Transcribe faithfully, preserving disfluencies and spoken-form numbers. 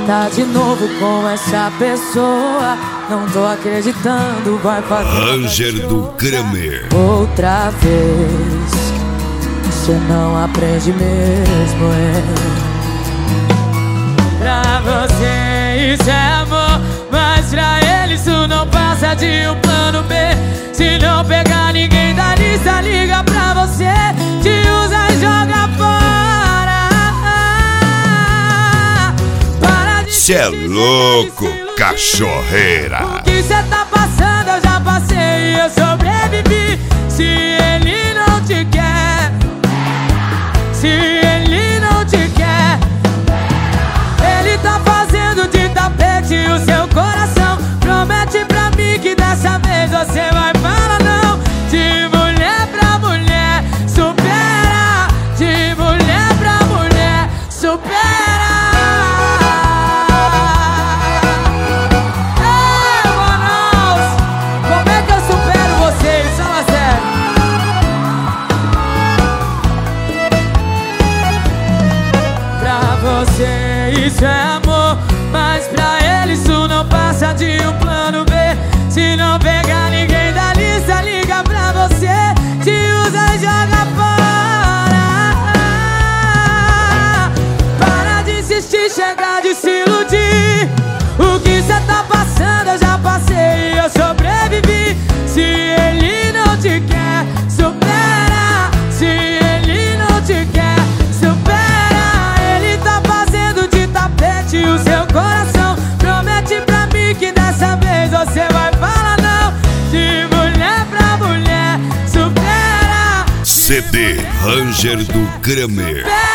tá de novo com essa pessoa. Não tô acreditando, vai fazer Ranger do Kramer. outra vez. Você não aprende mesmo, é. Pra você isso é amor, mas pra ele isso não passa de um plano B. Se não pegar ninguém da lista, liga pra você, te usa e joga fora. Para de Cê é louco, cachorreira. O que cê tá passando eu já passei e eu sobrevivi. Se ele não te quer, se ele não te quer, ele tá fazendo de tapete o seu coração. Promete pra mim que dessa vez você vai falar não. De mulher pra mulher, supera. De mulher pra mulher, supera. Ei, Manaus, como é que eu supero vocês? Fala sério. Pra você isso é amor, mas pra ele isso não passa de um plano B. Se não pegar ninguém da lista, liga pra você, te usa e joga fora. Para de insistir, chega de se iludir. O que cê tá passando eu já passei e eu sobrevivi. Se ele não te quer, supera. Se ele não te quer, supera. Ele tá fazendo de tapete o seu coração. Promete pra mim que dessa vez você vai falar não. De mulher pra mulher, supera. C D Ranger do Kramer.